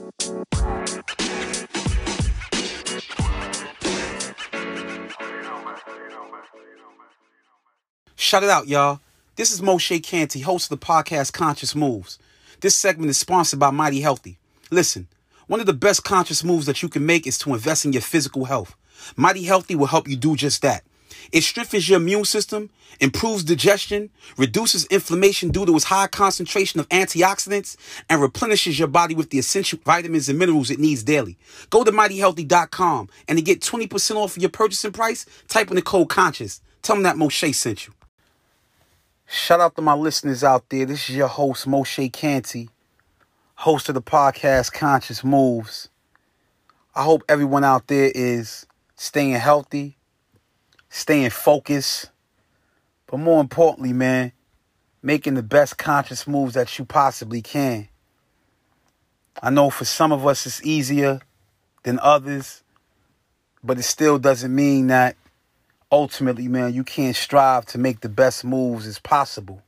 Shout it out, y'all. This is Moshe Canty, host of the podcast Conscious Moves. This segment is sponsored by Mighty Healthy. Listen, one of the best conscious moves that you can make is to invest in your physical health. Mighty Healthy will help you do just that. It strengthens your immune system, improves digestion, reduces inflammation due to its high concentration of antioxidants, and replenishes your body with the essential vitamins and minerals it needs daily. Go to mightyhealthy.com and to get 20% off of your purchasing price, type in the code CONSCIOUS. Tell them that Moshe sent you. Shout out to my listeners out there. This is your host, Moshe Canty, host of the podcast Conscious Moves. I hope everyone out there is staying healthy, staying focused, but more importantly, man, making the best conscious moves that you possibly can. I know for some of us it's easier than others, but it still doesn't mean that ultimately, man, you can't strive to make the best moves as possible.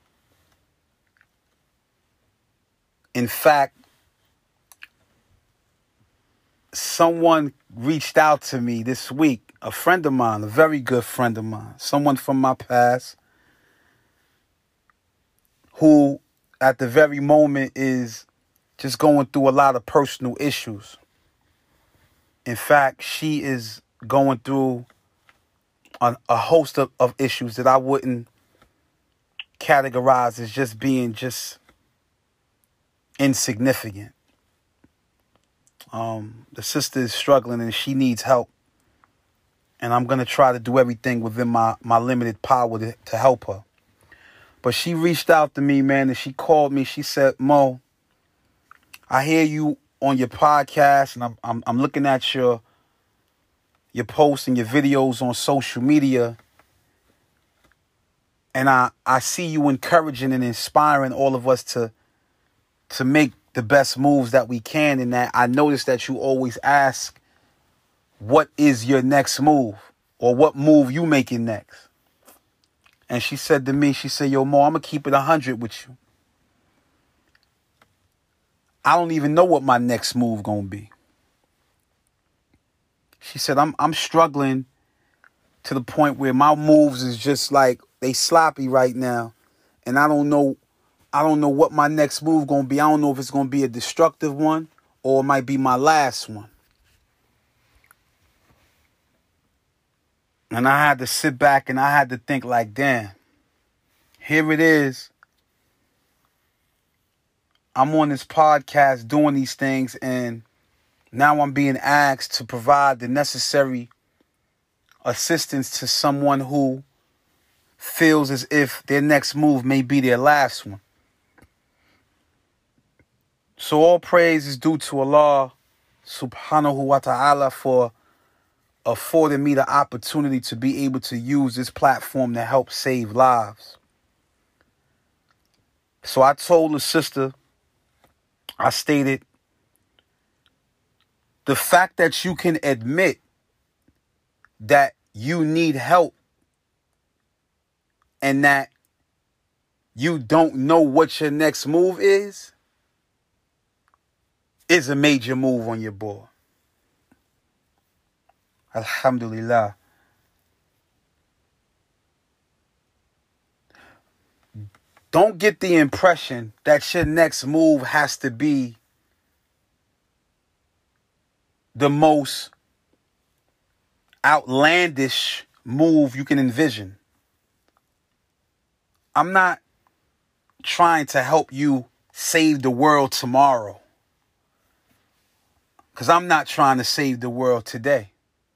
In fact, someone reached out to me this week, a friend of mine, a very good friend of mine, someone from my past, who at the very moment is just going through a lot of personal issues. In fact, she is going through a host of issues that I wouldn't categorize as just being just insignificant. The sister is struggling and she needs help. And I'm going to try to do everything within my limited power to help her. But she reached out to me, man, and she called me. She said, Mo, I hear you on your podcast, and I'm looking at your posts and your videos on social media, and I see you encouraging and inspiring all of us to make the best moves that we can. And that I noticed that you always ask, what is your next move, or what move you making next? And she said to me, she said, yo, Mo, I'm going to keep it 100 with you. I don't even know what my next move going to be. She said, I'm struggling to the point where my moves is just like, they sloppy right now. And I don't know what my next move going to be. I don't know if it's going to be a destructive one or it might be my last one. And I had to sit back and I had to think like, damn, here it is. I'm on this podcast doing these things, and now I'm being asked to provide the necessary assistance to someone who feels as if their next move may be their last one. So all praise is due to Allah subhanahu wa ta'ala for affording me the opportunity to be able to use this platform to help save lives. So I told the sister, I stated, the fact that you can admit that you need help and that you don't know what your next move is a major move on your board. Alhamdulillah. Don't get the impression that your next move has to be the most outlandish move you can envision. I'm not trying to help you save the world tomorrow, because I'm not trying to save the world today.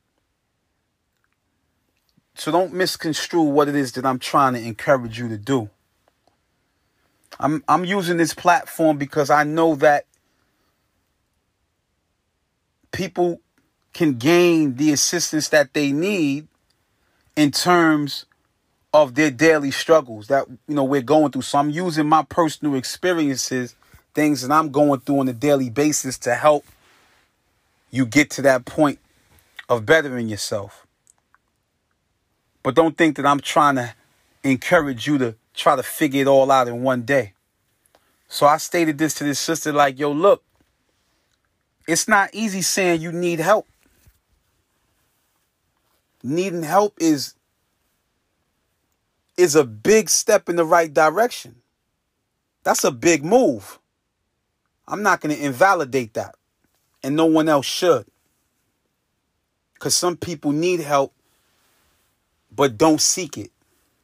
So don't misconstrue what it is that I'm trying to encourage you to do. I'm using this platform because I know that people can gain the assistance that they need in terms of their daily struggles that, we're going through. So I'm using my personal experiences, things that I'm going through on a daily basis, to help you get to that point of bettering yourself. But don't think that I'm trying to encourage you to try to figure it all out in one day. So I stated this to this sister like, yo, look, It's not easy saying you need help. Needing help is a big step in the right direction. That's a big move. I'm not going to invalidate that. And no one else should. Because some people need help, but don't seek it.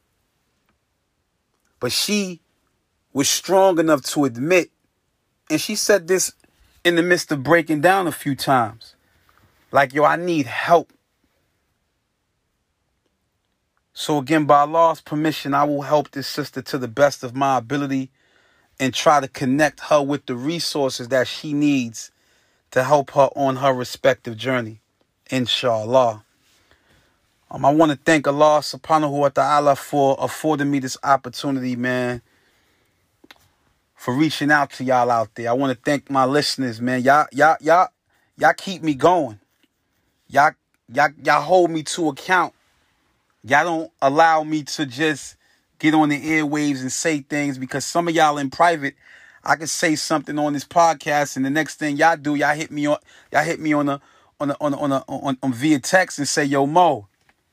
But she was strong enough to admit, and she said this in the midst of breaking down a few times. Like, yo, I need help. So again, by Allah's permission, I will help this sister to the best of my ability and try to connect her with the resources that she needs to help her on her respective journey, inshallah. I want to thank Allah subhanahu wa ta'ala for affording me this opportunity, man, for reaching out to y'all out there. I want to thank my listeners, man. Y'all keep me going. Y'all hold me to account. Y'all don't allow me to just get on the airwaves and say things, because some of y'all in private, I can say something on this podcast, and the next thing y'all do, y'all hit me on via text and say, yo, Mo,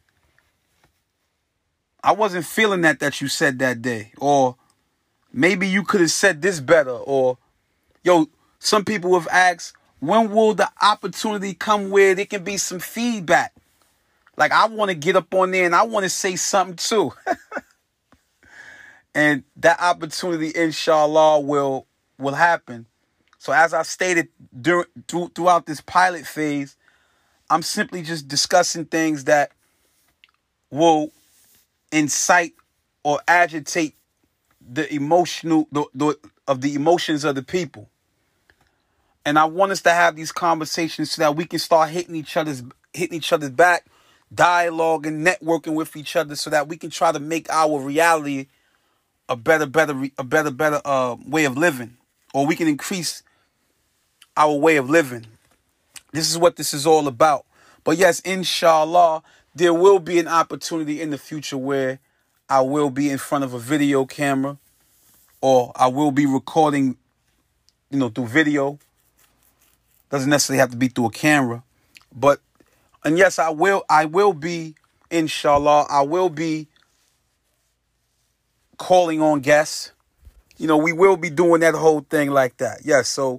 I wasn't feeling that you said that day. Or maybe you could have said this better. Or, yo, some people have asked, when will the opportunity come where there can be some feedback? Like, I want to get up on there and I want to say something too. And that opportunity, inshallah, will happen. So as I stated throughout this pilot phase, I'm simply just discussing things that will incite or agitate the emotions of the people. And I want us to have these conversations so that we can start hitting each other's back, dialoguing, networking with each other, so that we can try to make our reality a better way of living, or we can increase our way of living. This is what this is all about. But yes, inshallah, there will be an opportunity in the future where I will be in front of a video camera, or I will be recording, through video. Doesn't necessarily have to be through a camera. And yes, I will be, inshallah, I will be calling on guests. We will be doing that whole thing like that. Yes, so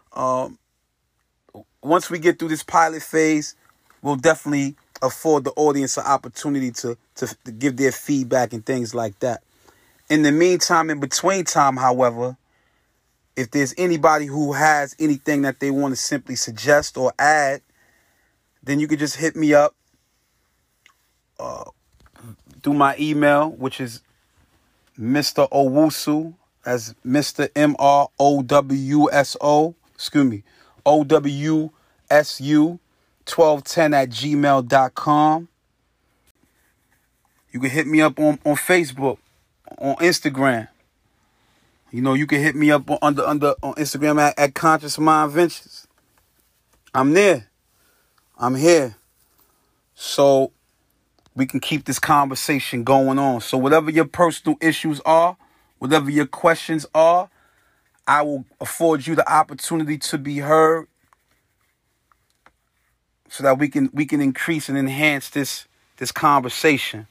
once we get through this pilot phase, we'll definitely afford the audience an opportunity to give their feedback and things like that. In the meantime, in between time, however, if there's anybody who has anything that they want to simply suggest or add, then you can just hit me up through my email, which is Mr. Owusu, as Mr. MROWSO, OWSU 1210@gmail.com. You can hit me up on Facebook, on Instagram. You can hit me up on Instagram at Conscious Mind Ventures. I'm there. I'm here. So we can keep this conversation going on. So whatever your personal issues are, whatever your questions are, I will afford you the opportunity to be heard, so that we can increase and enhance this conversation.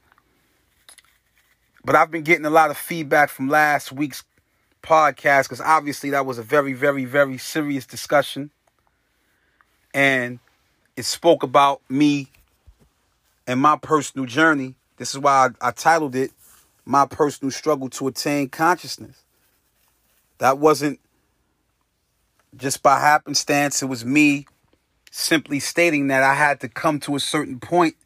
But I've been getting a lot of feedback from last week's podcast, because obviously that was a very, very, very serious discussion. And it spoke about me and my personal journey. This is why I titled it, My Personal Struggle to Attain Consciousness. That wasn't just by happenstance. It was me simply stating that I had to come to a certain point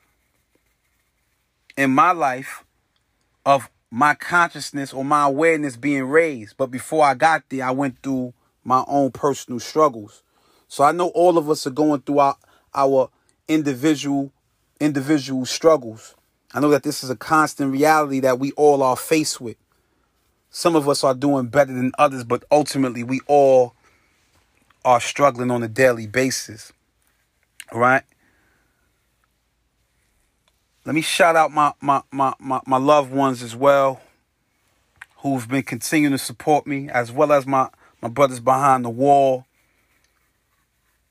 in my life of my consciousness or my awareness being raised. But before I got there, I went through my own personal struggles. So I know all of us are going through our individual struggles. I know that this is a constant reality that we all are faced with. Some of us are doing better than others, but ultimately we all are struggling on a daily basis. All right? Let me shout out my loved ones as well, who've been continuing to support me, as well as my brothers behind the wall.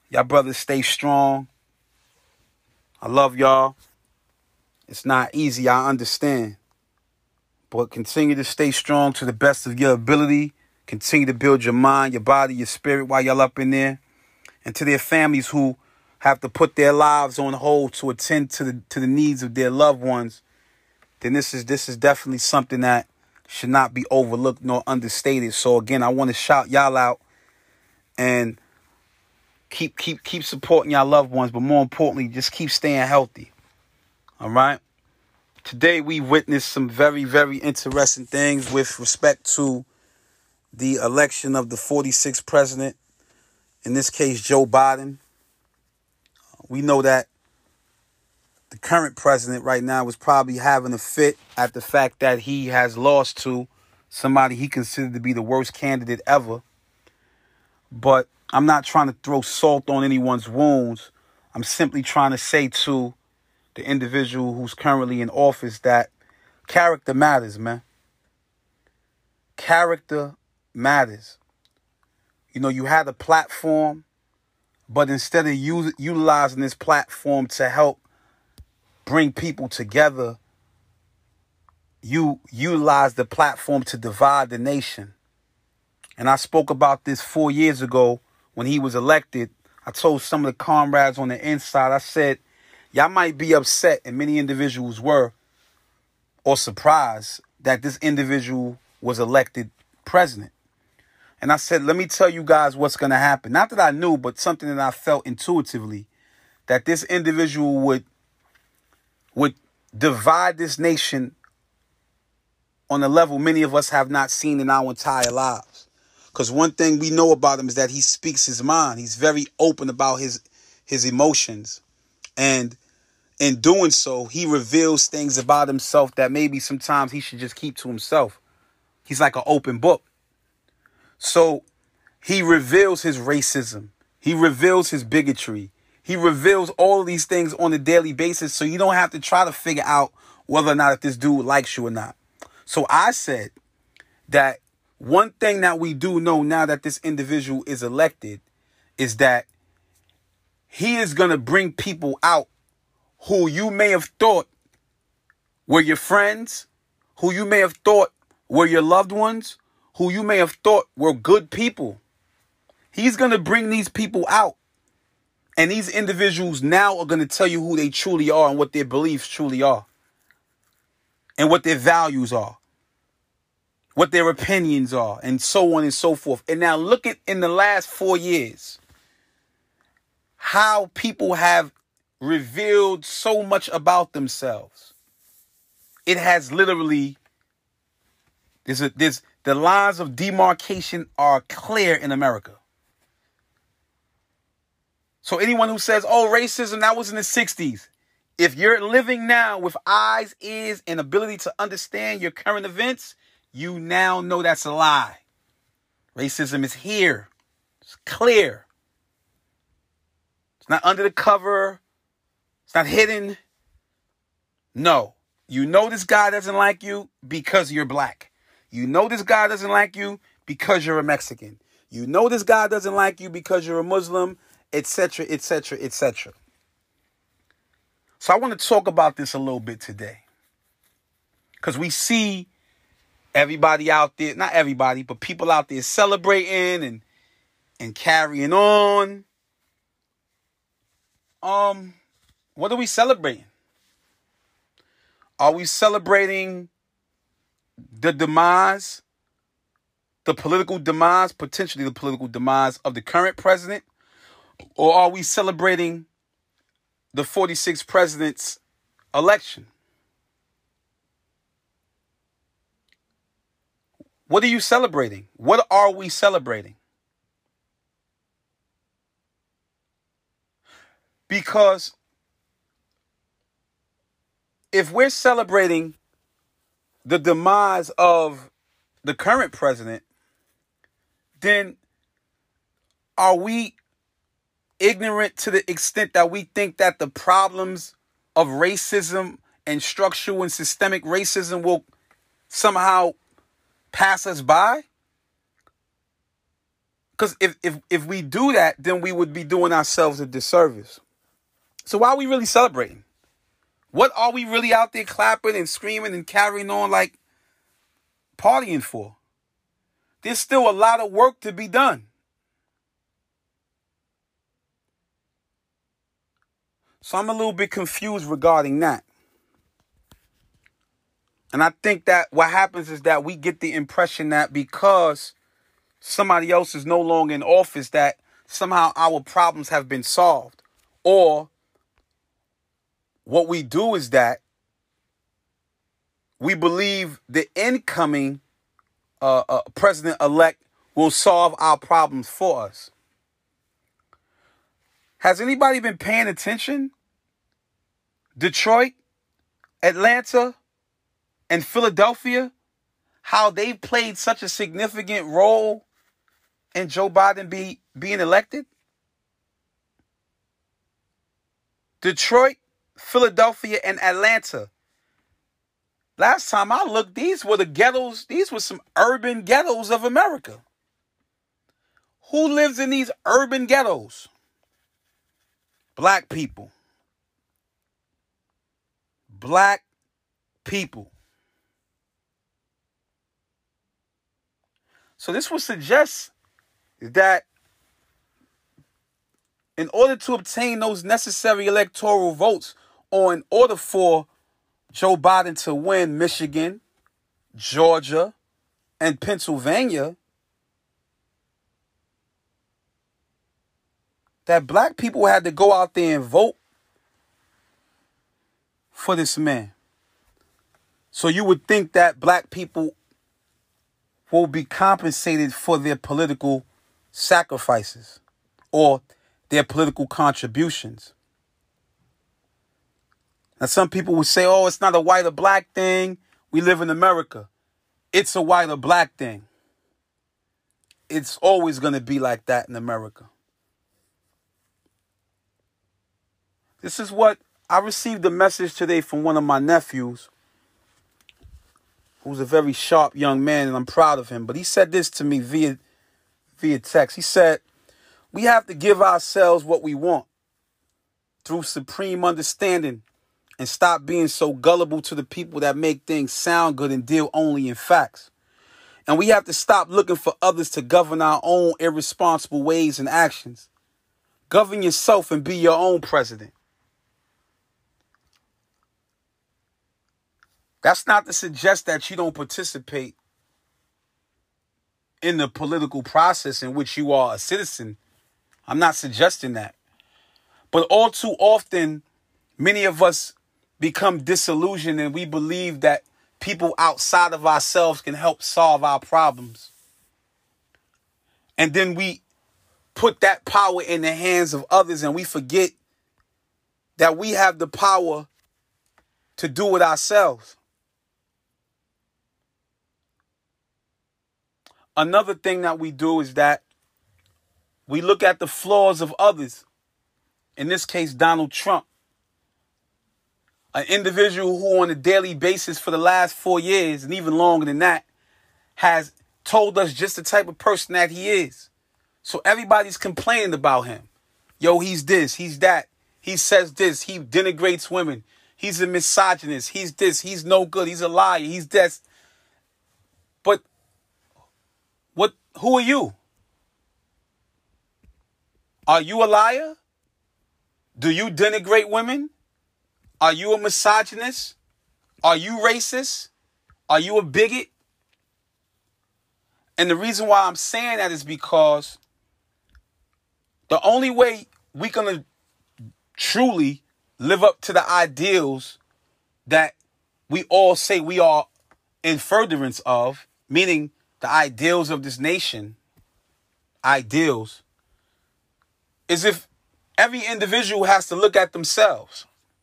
Y'all brothers stay strong. I love y'all. It's not easy, I understand. But continue to stay strong to the best of your ability. Continue to build your mind, your body, your spirit while y'all up in there. And to their families who have to put their lives on hold to attend to the needs of their loved ones, then this is definitely something that should not be overlooked nor understated. So again, I want to shout y'all out and keep supporting y'all loved ones, but more importantly, just keep staying healthy. All right. Today we witnessed some very, very interesting things with respect to the election of the 46th president, in this case, Joe Biden. We know that the current president right now is probably having a fit at the fact that he has lost to somebody he considered to be the worst candidate ever. But I'm not trying to throw salt on anyone's wounds. I'm simply trying to say to the individual who's currently in office that character matters, man. Character matters. You know, you had a platform, but instead of utilizing this platform to help bring people together, you utilize the platform to divide the nation. And I spoke about this 4 years ago when he was elected. I told some of the comrades on the inside, I said, y'all might be upset, and many individuals were, or surprised that this individual was elected president. And I said, let me tell you guys what's going to happen. Not that I knew, but something that I felt intuitively, that this individual would divide this nation on a level many of us have not seen in our entire lives. Because one thing we know about him is that he speaks his mind. He's very open about his emotions. And in doing so, he reveals things about himself that maybe sometimes he should just keep to himself. He's like an open book. So he reveals his racism. He reveals his bigotry. He reveals all of these things on a daily basis. So you don't have to try to figure out whether or not if this dude likes you or not. So I said that one thing that we do know now that this individual is elected is that he is going to bring people out who you may have thought were your friends, who you may have thought were your loved ones, who you may have thought were good people. He's going to bring these people out. And these individuals now are going to tell you who they truly are and what their beliefs truly are. And what their values are. What their opinions are. And so on and so forth. And now look at in the last 4 years. How people have revealed so much about themselves. It has literally... the lines of demarcation are clear in America. So anyone who says, oh, racism, that was in the 60s. If you're living now with eyes, ears, and ability to understand your current events, you now know that's a lie. Racism is here. It's clear. It's not under the cover. It's not hidden. No. You know this guy doesn't like you because you're black. You know this guy doesn't like you because you're a Mexican. You know this guy doesn't like you because you're a Muslim, etc., etc., etc. So I want to talk about this a little bit today. Because we see everybody out there, not everybody, but people out there celebrating and carrying on. What are we celebrating? Are we celebrating the demise, the political demise, potentially the political demise of the current president? Or are we celebrating the 46th president's election? What are you celebrating? What are we celebrating? Because if we're celebrating the demise of the current president, then are we ignorant to the extent that we think that the problems of racism and structural and systemic racism will somehow pass us by? Because if we do that, then we would be doing ourselves a disservice. So why are we really celebrating? What are we really out there clapping and screaming and carrying on like partying for? There's still a lot of work to be done. So I'm a little bit confused regarding that. And I think that what happens is that we get the impression that because somebody else is no longer in office, that somehow our problems have been solved. Or what we do is that we believe the incoming president-elect will solve our problems for us. Has anybody been paying attention? Detroit, Atlanta, and Philadelphia, how they've played such a significant role in Joe Biden being elected? Detroit, Philadelphia, and Atlanta. Last time I looked, these were the ghettos. These were some urban ghettos of America. Who lives in these urban ghettos? Black people. Black people. So this would suggest that in order to obtain those necessary electoral votes, or in order for Joe Biden to win Michigan, Georgia, and Pennsylvania, that black people had to go out there and vote for this man. So you would think that black people will be compensated for their political sacrifices or their political contributions. Now, some people would say, oh, it's not a white or black thing. We live in America. It's a white or black thing. It's always going to be like that in America. This is what I received a message today from one of my nephews, who's a very sharp young man, and I'm proud of him. But he said this to me via text. He said, we have to give ourselves what we want through supreme understanding and stop being so gullible to the people that make things sound good and deal only in facts. And we have to stop looking for others to govern our own irresponsible ways and actions. Govern yourself and be your own president. That's not to suggest that you don't participate in the political process in which you are a citizen. I'm not suggesting that. But all too often, many of us become disillusioned and we believe that people outside of ourselves can help solve our problems. And then we put that power in the hands of others and we forget that we have the power to do it ourselves. Another thing that we do is that we look at the flaws of others. In this case, Donald Trump. An individual who on a daily basis for the last 4 years, and even longer than that, has told us just the type of person that he is. So everybody's complaining about him. Yo, he's this, he's that. He says this, he denigrates women. He's a misogynist, he's this, he's no good, he's a liar, he's this. But who are you? Are you a liar? Do you denigrate women? Are you a misogynist? Are you racist? Are you a bigot? And the reason why I'm saying that is because the only way we're going to truly live up to the ideals that we all say we are in furtherance of, meaning the ideals of this nation, ideals, is if every individual has to look at themselves.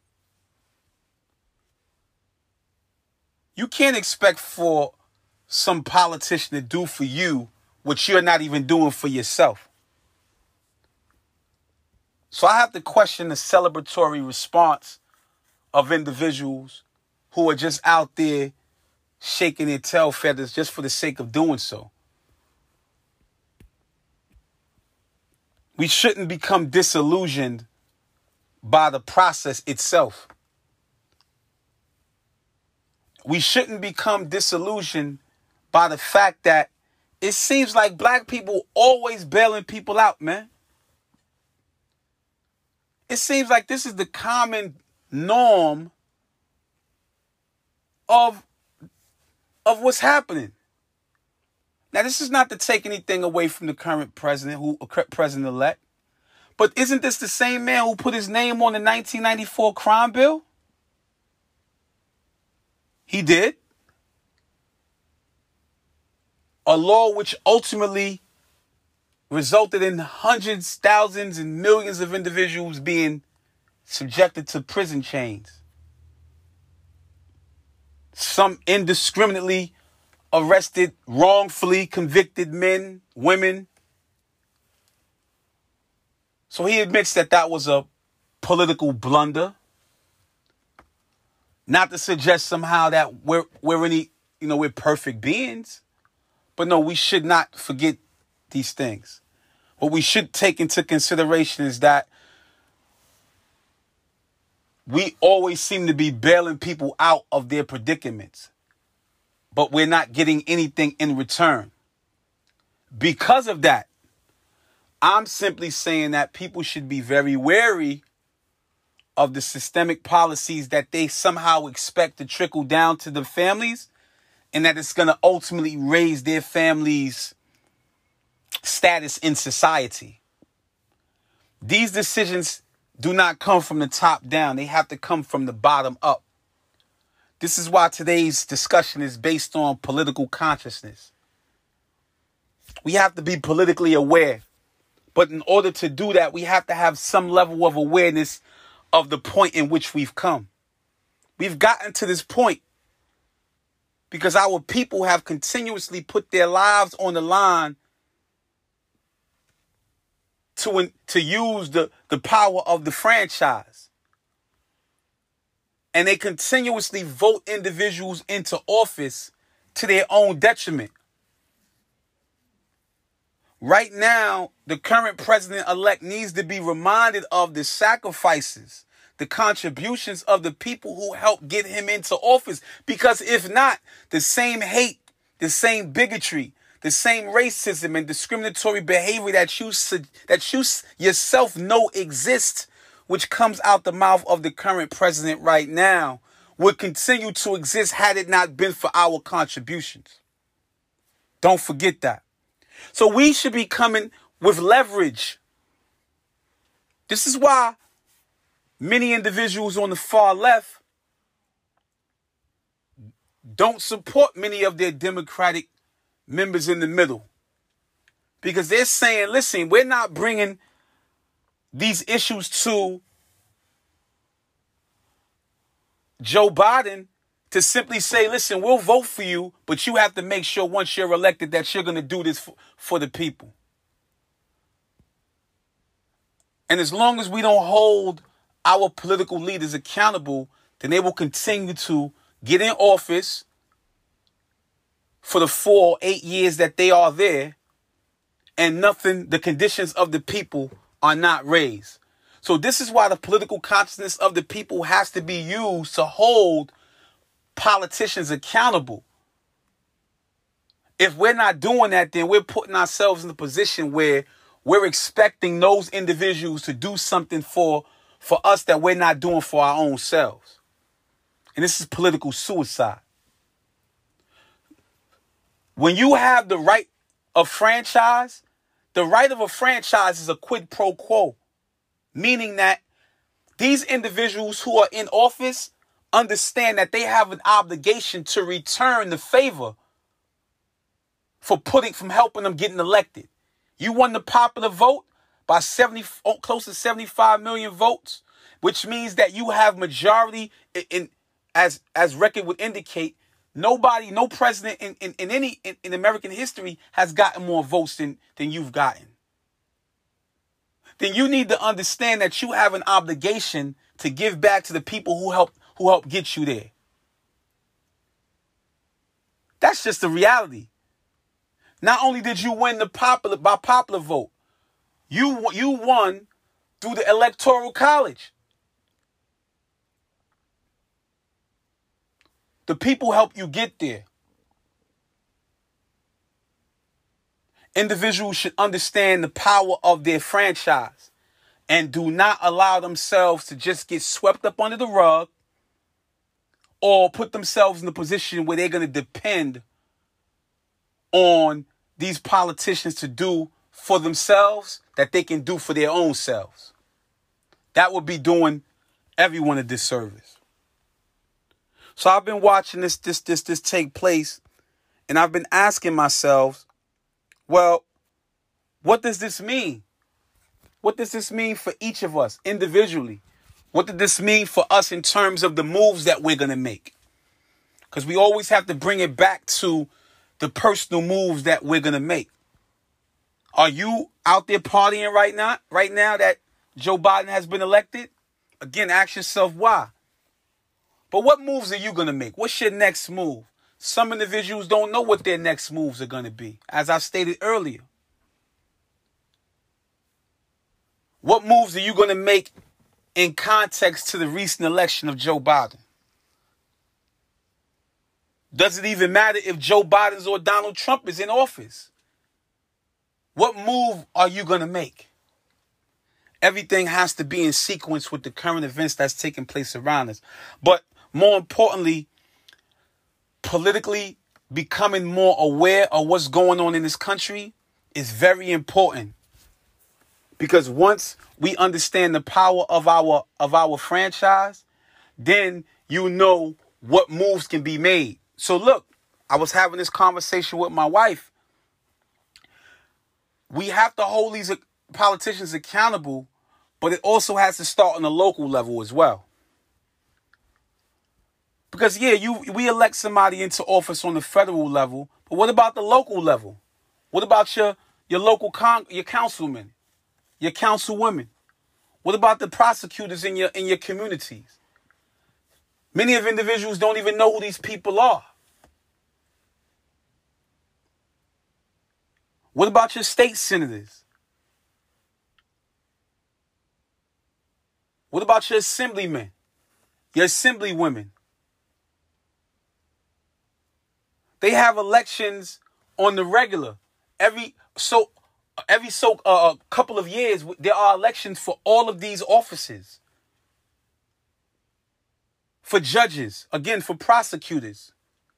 You can't expect for some politician to do for you what you're not even doing for yourself. So I have to question the celebratory response of individuals who are just out there shaking their tail feathers just for the sake of doing so. We shouldn't become disillusioned by the process itself. We shouldn't become disillusioned by the fact that it seems like black people always bailing people out, man. It seems like this is the common norm of what's happening. Now, this is not to take anything away from the current president-elect, but isn't this the same man who put his name on the 1994 crime bill? He did. A law which ultimately resulted in hundreds, thousands, and millions of individuals being subjected to prison chains. Some indiscriminately arrested, wrongfully convicted men, women. So he admits that that was a political blunder. Not to suggest somehow that we're perfect beings. But no, we should not forget these things. What we should take into consideration is that we always seem to be bailing people out of their predicaments, but we're not getting anything in return. Because of that, I'm simply saying that people should be very wary of the systemic policies that they somehow expect to trickle down to the families, and that it's going to ultimately raise their families' status in society. These decisions do not come from the top down. They have to come from the bottom up. This is why today's discussion is based on political consciousness. We have to be politically aware. But in order to do that, we have to have some level of awareness of the point in which we've come. We've gotten to this point because our people have continuously put their lives on the line to use the power of the franchise. And they continuously vote individuals into office to their own detriment. Right now, the current president-elect needs to be reminded of the sacrifices, the contributions of the people who helped get him into office. Because if not, the same hate, the same bigotry, the same racism and discriminatory behavior that you yourself know exists, which comes out the mouth of the current president right now, would continue to exist had it not been for our contributions. Don't forget that. So we should be coming with leverage. This is why many individuals on the far left don't support many of their Democratic members in the middle. Because they're saying, listen, we're not bringing these issues to Joe Biden to simply say, listen, we'll vote for you, but you have to make sure once you're elected that you're going to do this for the people. And as long as we don't hold our political leaders accountable, then they will continue to get in office for the 4 or 8 years that they are there, and the conditions of the people are not raised. So this is why the political consciousness of the people has to be used to hold politicians accountable. If we're not doing that, then we're putting ourselves in a position where we're expecting those individuals to do something for us that we're not doing for our own selves. And this is political suicide. When you have the right of franchise, the right of a franchise is a quid pro quo, meaning that these individuals who are in office understand that they have an obligation to return the favor from helping them getting elected. You won the popular vote by close to 75 million votes, which means that you have majority as record would indicate. No president in American history has gotten more votes than you've gotten. Then you need to understand that you have an obligation to give back to the people who helped get you there. That's just the reality. Not only did you win by popular vote, You won through the Electoral College. The people help you get there. Individuals should understand the power of their franchise and do not allow themselves to just get swept up under the rug or put themselves in a position where they're going to depend on these politicians to do for themselves that they can do for their own selves. That would be doing everyone a disservice. So I've been watching this take place, and I've been asking myself, well, what does this mean? What does this mean for each of us individually? What did this mean for us in terms of the moves that we're going to make? Because we always have to bring it back to the personal moves that we're going to make. Are you out there partying right now that Joe Biden has been elected? Again, ask yourself why. But what moves are you going to make? What's your next move? Some individuals don't know what their next moves are going to be, as I stated earlier. What moves are you going to make in context to the recent election of Joe Biden? Does it even matter if Joe Biden or Donald Trump is in office? What move are you going to make? Everything has to be in sequence with the current events that's taking place around us. But more importantly, politically becoming more aware of what's going on in this country is very important. Because once we understand the power of our franchise, then you know what moves can be made. So look, I was having this conversation with my wife. We have to hold these politicians accountable, but it also has to start on the local level as well. Because, we elect somebody into office on the federal level, but what about the local level? What about your local your councilmen, your councilwomen? What about the prosecutors in your communities? Many of individuals don't even know who these people are. What about your state senators? What about your assemblymen, your assemblywomen? They have elections on the regular. Every couple of years, there are elections for all of these offices. For judges, again, for prosecutors,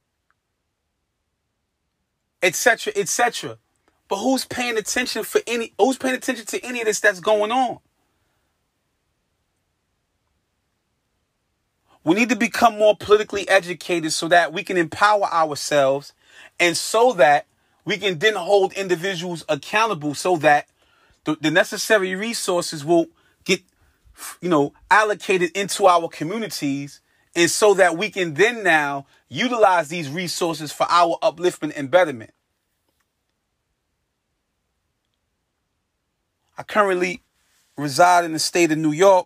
etc., etc. But who's paying attention to any of this that's going on? We need to become more politically educated so that we can empower ourselves and so that we can then hold individuals accountable so that the necessary resources will get, allocated into our communities, and so that we can then now utilize these resources for our upliftment and betterment. I currently reside in the state of New York.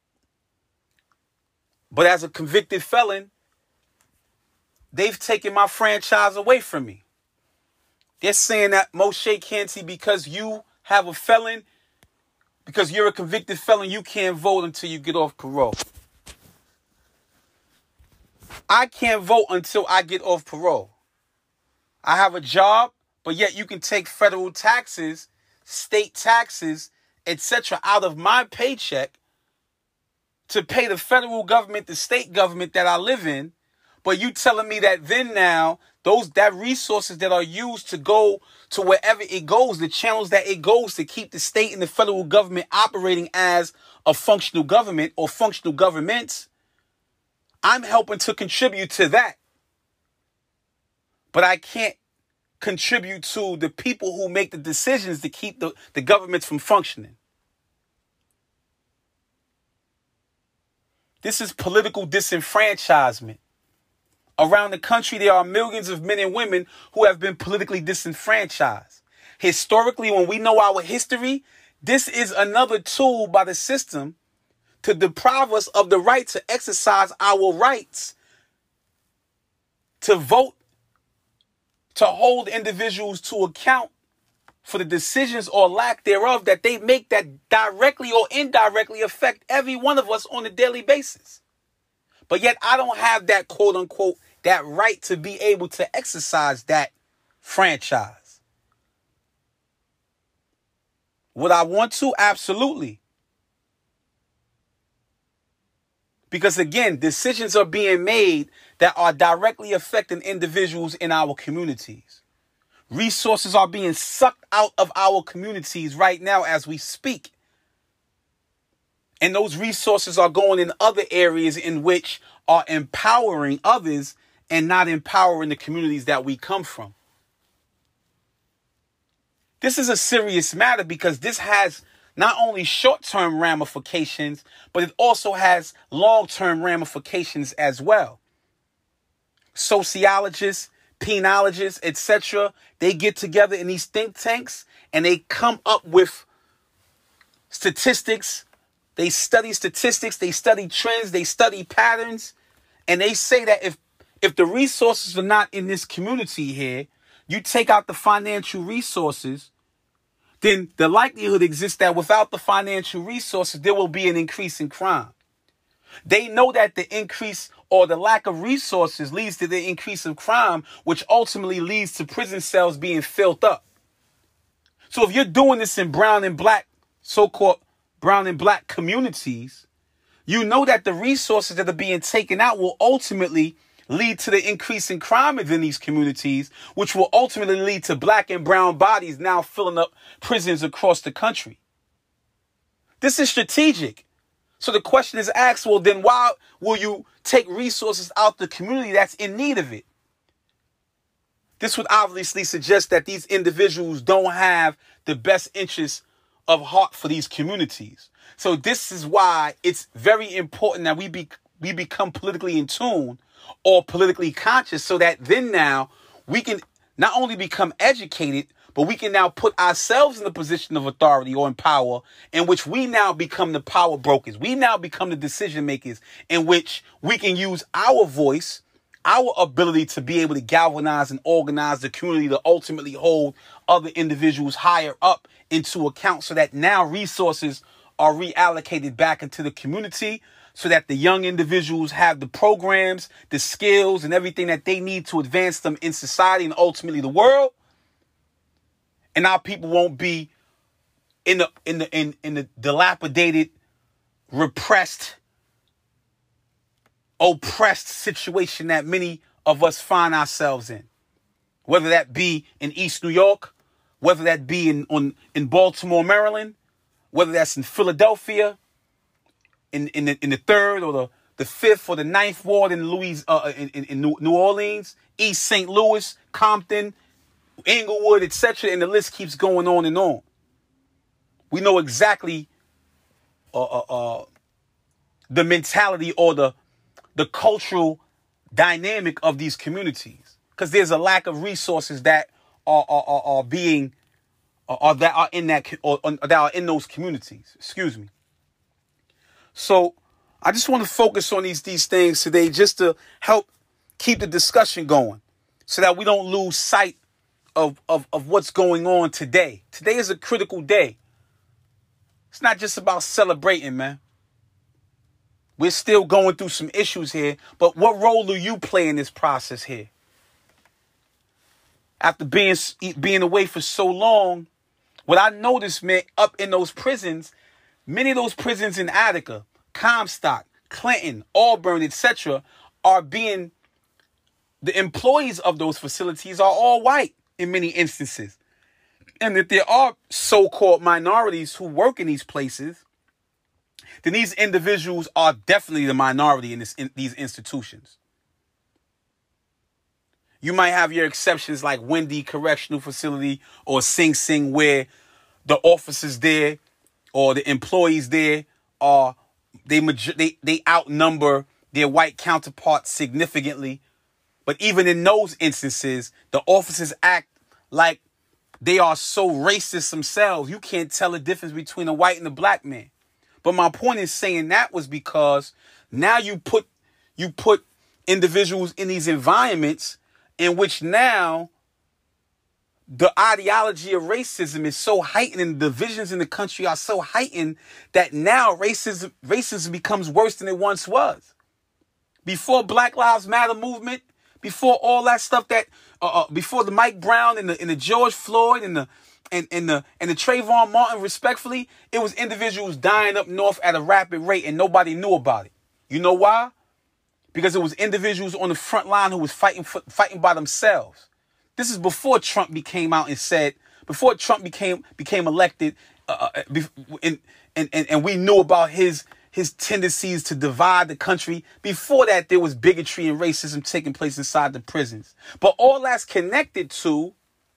But as a convicted felon, they've taken my franchise away from me. They're saying that Moshe Canty, because you have a felon, because you're a convicted felon, you can't vote until you get off parole. I can't vote until I get off parole. I have a job, but yet you can take federal taxes, state taxes, etc. out of my paycheck to pay the federal government, the state government that I live in. But you telling me that then now that resources that are used to go to wherever it goes, the channels that it goes to keep the state and the federal government operating as a functional government or functional governments, I'm helping to contribute to that. But I can't contribute to the people who make the decisions to keep the governments from functioning. This is political disenfranchisement. Around the country, there are millions of men and women who have been politically disenfranchised. Historically, when we know our history, this is another tool by the system to deprive us of the right to exercise our rights, to vote, to hold individuals to account for the decisions or lack thereof that they make that directly or indirectly affect every one of us on a daily basis. But yet I don't have that quote unquote, that right to be able to exercise that franchise. Would I want to? Absolutely. Because again, decisions are being made that are directly affecting individuals in our communities. Resources are being sucked out of our communities right now as we speak. And those resources are going in other areas in which are empowering others and not empowering the communities that we come from. This is a serious matter because this has not only short-term ramifications, but it also has long-term ramifications as well. Sociologists, penologists, etc., they get together in these think tanks and they come up with statistics. They study statistics, they study trends, they study patterns, and they say that if the resources are not in this community here, you take out the financial resources, then the likelihood exists that without the financial resources, there will be an increase in crime. They know that the increase or the lack of resources leads to the increase of crime, which ultimately leads to prison cells being filled up. So if you're doing this in brown and black, so-called brown and black communities, you know that the resources that are being taken out will ultimately lead to the increase in crime within these communities, which will ultimately lead to black and brown bodies now filling up prisons across the country. This is strategic. So the question is asked, well, then why will you take resources out the community that's in need of it? This would obviously suggest that these individuals don't have the best interests of heart for these communities. So this is why it's very important that we become politically in tune or politically conscious, so that then now we can not only become educated, but we can now put ourselves in a position of authority or in power in which we now become the power brokers. We now become the decision makers in which we can use our voice, our ability to be able to galvanize and organize the community to ultimately hold other individuals higher up into account, so that now resources are reallocated back into the community, so that the young individuals have the programs, the skills, and everything that they need to advance them in society and ultimately the world. And our people won't be in the dilapidated, repressed, oppressed situation that many of us find ourselves in. Whether that be in East New York, whether that be in Baltimore, Maryland, whether that's in Philadelphia, in the 3rd or the 5th or the 9th ward in New Orleans, East St. Louis, Compton, Inglewood, etc., and the list keeps going on and on. We know exactly the mentality or the cultural dynamic of these communities, because there's a lack of resources that are in those communities. Excuse me. So I just want to focus on these things today, just to help keep the discussion going, so that we don't lose sight of what's going on today. Today is a critical day. It's not just about celebrating, man. We're still going through some issues here, but what role do you play in this process here? After being away for so long, what I noticed, man, up in those prisons, many of those prisons in Attica, Comstock, Clinton, Auburn, etc., the employees of those facilities are all white in many instances. And if there are so-called minorities who work in these places, then these individuals are definitely the minority in these institutions. You might have your exceptions like Wendy Correctional Facility or Sing Sing, where the officers there or the employees there they outnumber their white counterparts significantly. But even in those instances, the officers act like they are so racist themselves. You can't tell the difference between a white and a black man. But my point in saying that was because now you put individuals in these environments in which now the ideology of racism is so heightened and the divisions in the country are so heightened that now racism becomes worse than it once was. Before Black Lives Matter movement, before all that stuff before the Mike Brown and the George Floyd and the Trayvon Martin, respectfully, it was individuals dying up north at a rapid rate and nobody knew about it. You know why? Because it was individuals on the front line who was fighting by themselves. This is before Trump became out and said, before Trump became elected, and we knew about his tendencies to divide the country. Before that, there was bigotry and racism taking place inside the prisons. But all that's connected to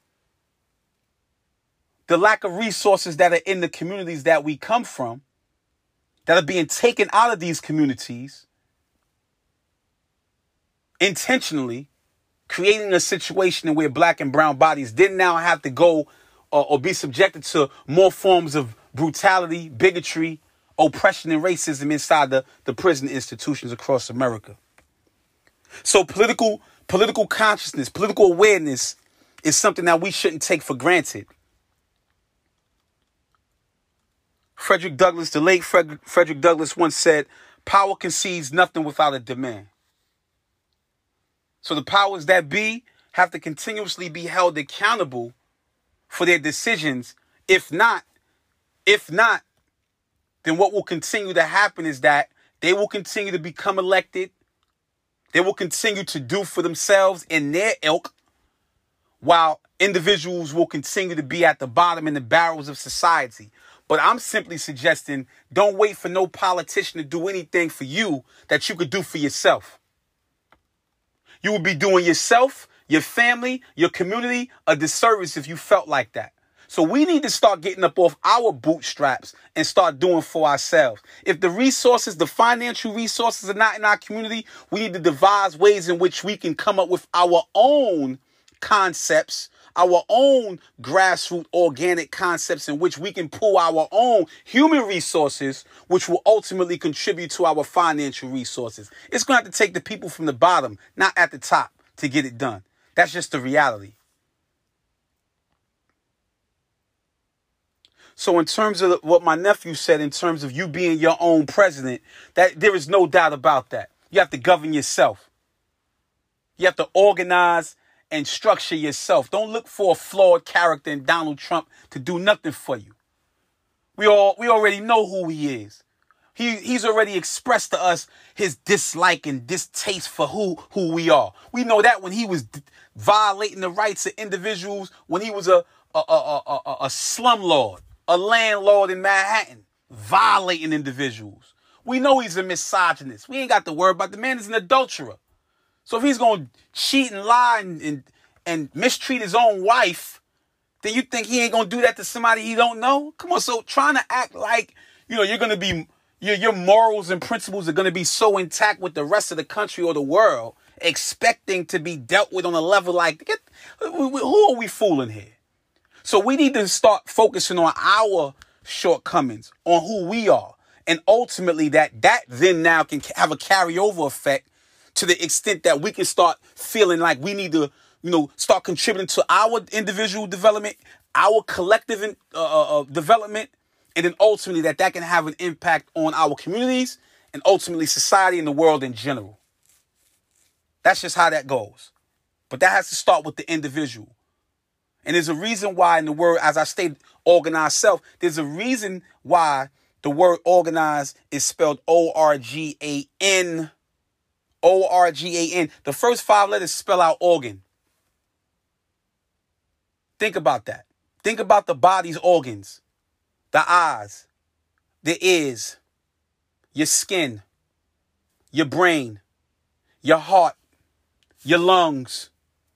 the lack of resources that are in the communities that we come from, that are being taken out of these communities intentionally, creating a situation where black and brown bodies didn't now have to go or be subjected to more forms of brutality, bigotry, oppression, and racism inside the prison institutions across America. So political consciousness, political awareness is something that we shouldn't take for granted. Frederick Douglass, the late Frederick Douglass once said, "Power concedes nothing without a demand." So the powers that be have to continuously be held accountable for their decisions. If not, then what will continue to happen is that they will continue to become elected. They will continue to do for themselves in their ilk, while individuals will continue to be at the bottom in the barrels of society. But I'm simply suggesting, don't wait for no politician to do anything for you that you could do for yourself. You would be doing yourself, your family, your community a disservice if you felt like that. So we need to start getting up off our bootstraps and start doing for ourselves. If the resources, the financial resources are not in our community, we need to devise ways in which we can come up with our own concepts, our own grassroots organic concepts in which we can pull our own human resources, which will ultimately contribute to our financial resources. It's going to have to take the people from the bottom, not at the top, to get it done. That's just the reality. So in terms of what my nephew said, in terms of you being your own president, that there is no doubt about that. You have to govern yourself. You have to organize and structure yourself. Don't look for a flawed character in Donald Trump to do nothing for you. We already know who he is. He's already expressed to us his dislike and distaste for who we are. We know that when he was violating the rights of individuals, when he was a slumlord, a landlord in Manhattan, violating individuals. We know he's a misogynist. We ain't got to worry about the man is an adulterer. So if he's going to cheat and lie and mistreat his own wife, then you think he ain't going to do that to somebody he don't know? Come on, so trying to act like, you're going to be, your morals and principles are going to be so intact with the rest of the country or the world, expecting to be dealt with on a level like, who are we fooling here? So we need to start focusing on our shortcomings, on who we are. And ultimately that then now can have a carryover effect to the extent that we can start feeling like we need to, start contributing to our individual development, our collective development, and then ultimately that can have an impact on our communities and ultimately society and the world in general. That's just how that goes. But that has to start with the individual. And there's a reason why in the word, as I stated, organized self, there's a reason why the word organized is spelled O-R-G-A-N. O-R-G-A-N. The first 5 letters spell out organ. Think about that. Think about the body's organs. The eyes, the ears, your skin, your brain, your heart, your lungs,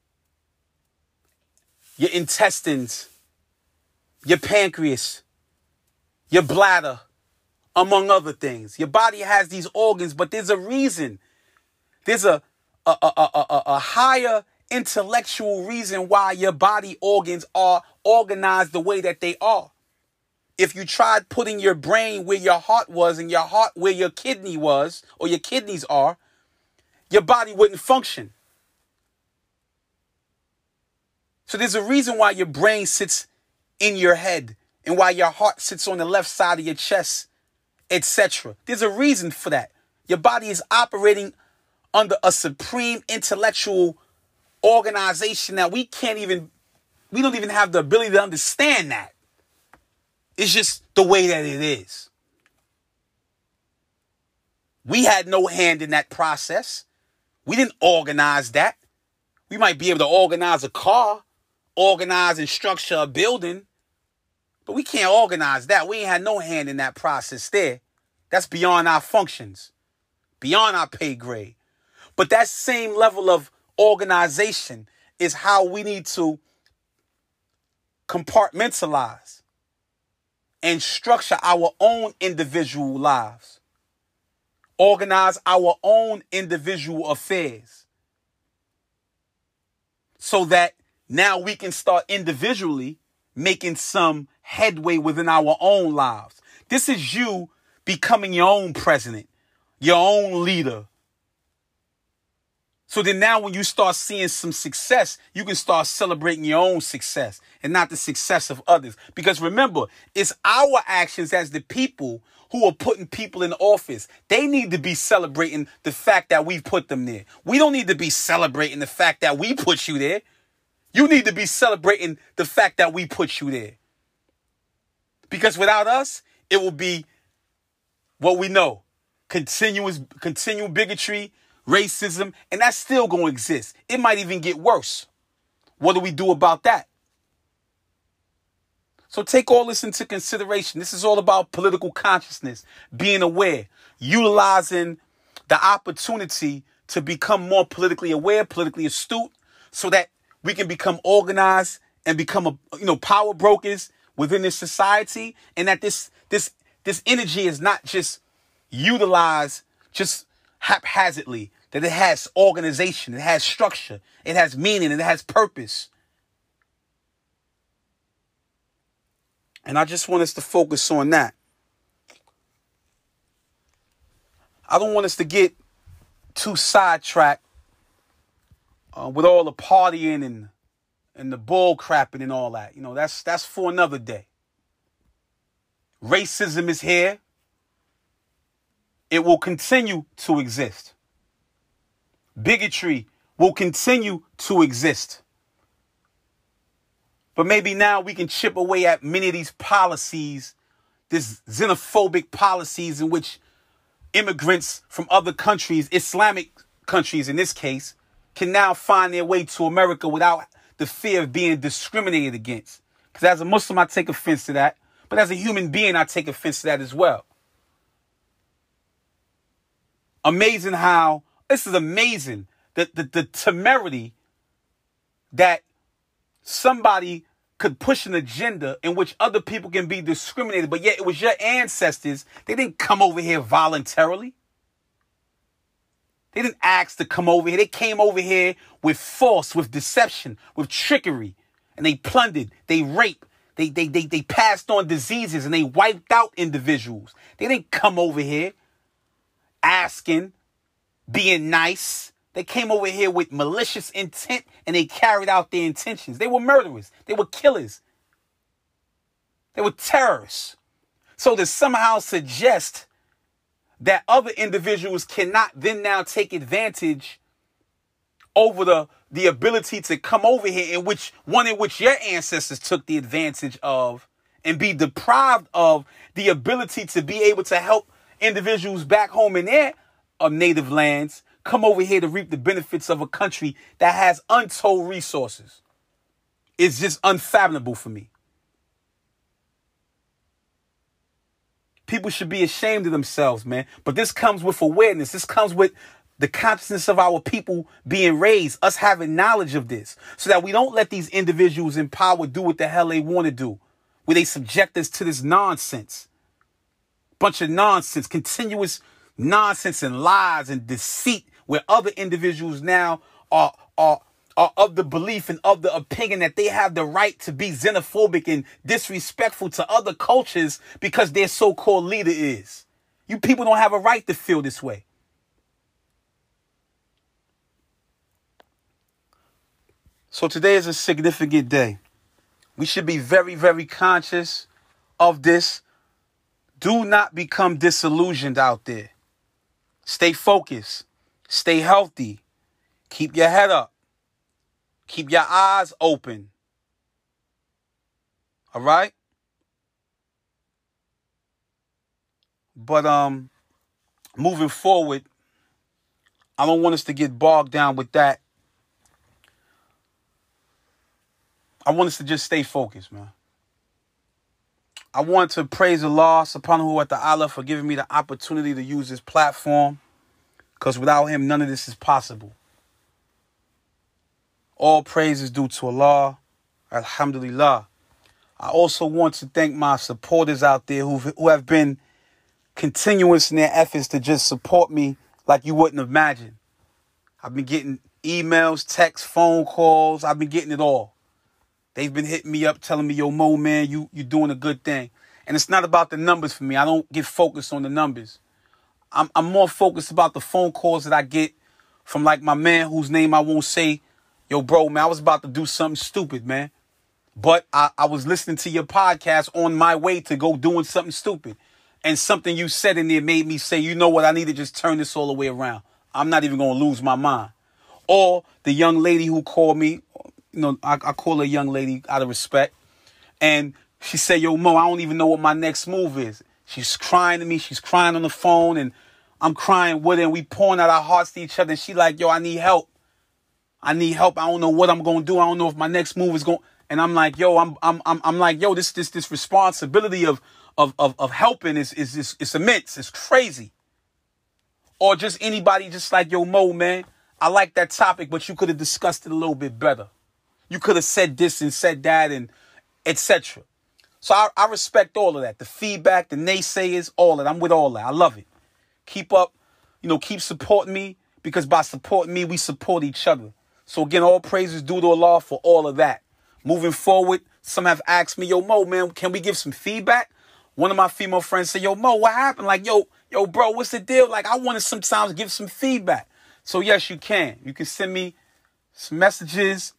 your intestines, your pancreas, your bladder, among other things. Your body has these organs, but there's a reason. There's a higher intellectual reason why your body organs are organized the way that they are. If you tried putting your brain where your heart was and your heart where your kidney was or your kidneys are, your body wouldn't function. So there's a reason why your brain sits in your head and why your heart sits on the left side of your chest, etc. There's a reason for that. Your body is operating under a supreme intellectual organization that we don't even have the ability to understand that. It's just the way that it is. We had no hand in that process. We didn't organize that. We might be able to organize a car, organize and structure a building, but we can't organize that. We ain't had no hand in that process there. That's beyond our functions, beyond our pay grade. But that same level of organization is how we need to compartmentalize and structure our own individual lives. Organize our own individual affairs. So that now we can start individually making some headway within our own lives. This is you becoming your own president, your own leader. So then now when you start seeing some success, you can start celebrating your own success and not the success of others. Because remember, it's our actions as the people who are putting people in office. They need to be celebrating the fact that we put them there. We don't need to be celebrating the fact that we put you there. You need to be celebrating the fact that we put you there. Because without us, it will be what we know. Continual bigotry, racism, and that's still going to exist. It might even get worse. What do we do about that? So take all this into consideration. This is all about political consciousness, being aware, utilizing the opportunity to become more politically aware, politically astute, so that we can become organized and become power brokers within this society, and that this energy is not just utilized just haphazardly, that it has organization, it has structure, it has meaning, and it has purpose. And I just want us to focus on that. I don't want us to get too sidetracked with all the partying and the bull crapping and all that. That's for another day. Racism is here. It will continue to exist. Bigotry will continue to exist. But maybe now we can chip away at many of these policies, this xenophobic policies in which immigrants from other countries, Islamic countries in this case, can now find their way to America without the fear of being discriminated against. Because as a Muslim, I take offense to that. But as a human being, I take offense to that as well. Amazing how, this is amazing, the temerity that somebody could push an agenda in which other people can be discriminated, but yet it was your ancestors. They didn't come over here voluntarily. They didn't ask to come over here. They came over here with force, with deception, with trickery, and they plundered, they raped, they passed on diseases, and they wiped out individuals. They didn't come over here asking, being nice. They came over here with malicious intent, and they carried out their intentions. They were murderers. They were killers. They were terrorists. So to somehow suggest that other individuals cannot then now take advantage over the ability to come over here in which your ancestors took the advantage of, and be deprived of the ability to be able to help individuals back home in their native lands come over here to reap the benefits of a country that has untold resources. It's just unfathomable for me. People should be ashamed of themselves, man. But this comes with awareness. This comes with the consciousness of our people being raised, us having knowledge of this, so that we don't let these individuals in power do what the hell they want to do, where they subject us to this nonsense. Bunch of nonsense, continuous nonsense and lies and deceit, where other individuals now are of the belief and of the opinion that they have the right to be xenophobic and disrespectful to other cultures because their so-called leader is. You people don't have a right to feel this way. So today is a significant day. We should be very, very conscious of this. Do not become disillusioned out there. Stay focused. Stay healthy. Keep your head up. Keep your eyes open. All right? But moving forward, I don't want us to get bogged down with that. I want us to just stay focused, man. I want to praise Allah subhanahu wa ta'ala for giving me the opportunity to use this platform, because without him, none of this is possible. All praise is due to Allah. Alhamdulillah. I also want to thank my supporters out there who have been continuous in their efforts to just support me like you wouldn't imagine. I've been getting emails, texts, phone calls. I've been getting it all. They've been hitting me up telling me, yo, Mo, man, you're doing a good thing. And it's not about the numbers for me. I don't get focused on the numbers. I'm more focused about the phone calls that I get from like my man whose name I won't say. Yo, bro, man, I was about to do something stupid, man. But I was listening to your podcast on my way to go doing something stupid. And something you said in there made me say, you know what, I need to just turn this all the way around. I'm not even going to lose my mind. Or the young lady who called me, you know, I call her a young lady out of respect. And she said, yo, Mo, I don't even know what my next move is. She's crying to me. She's crying on the phone. And I'm crying with her. And we pouring out our hearts to each other. And she like, yo, I need help. I need help. I don't know what I'm going to do. I don't know if my next move is going. And I'm like, yo, I'm like, yo, this responsibility of helping is immense. It's crazy. Or just anybody just like, yo, Mo, man, I like that topic, but you could have discussed it a little bit better. You could have said this and said that and etc. So I respect all of that. The feedback, the naysayers, all of that. I'm with all that. I love it. Keep up, keep supporting me, because by supporting me, we support each other. So again, all praise is due to Allah for all of that. Moving forward, some have asked me, yo, Mo, man, can we give some feedback? One of my female friends said, yo, Mo, what happened? Like, yo, bro, what's the deal? Like, I want to sometimes give some feedback. So yes, you can. You can send me some messages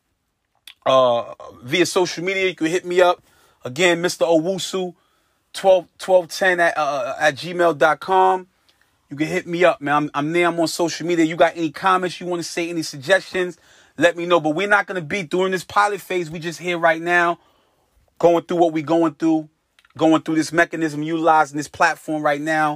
via social media. You can hit me up. Again, Mr. Owusu, 1210 at gmail.com. You can hit me up, man. I'm there. I'm on social media. You got any comments you want to say, any suggestions, let me know. But we're not going to be during this pilot phase. We just here right now, going through what we're going through this mechanism, utilizing this platform right now.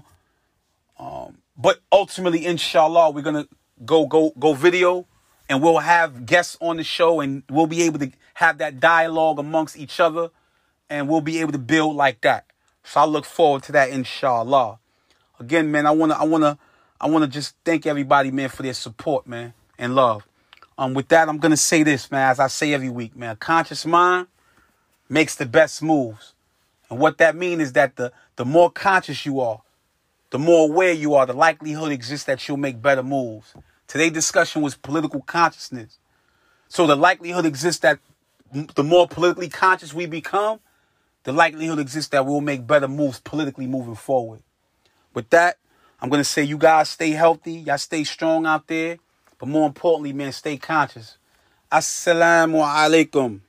But ultimately, inshallah, we're going to go video, and we'll have guests on the show, and we'll be able to have that dialogue amongst each other, and we'll be able to build like that. So I look forward to that, inshallah. Again, man, I wanna just thank everybody, man, for their support, man, and love. With that, I'm gonna say this, man, as I say every week, man. A conscious mind makes the best moves. And what that means is that the more conscious you are, the more aware you are, the likelihood exists that you'll make better moves. Today's discussion was political consciousness. So the likelihood exists that the more politically conscious we become, the likelihood exists that we'll make better moves politically moving forward. With that, I'm going to say you guys stay healthy. Y'all stay strong out there. But more importantly, man, stay conscious. Assalamu alaikum.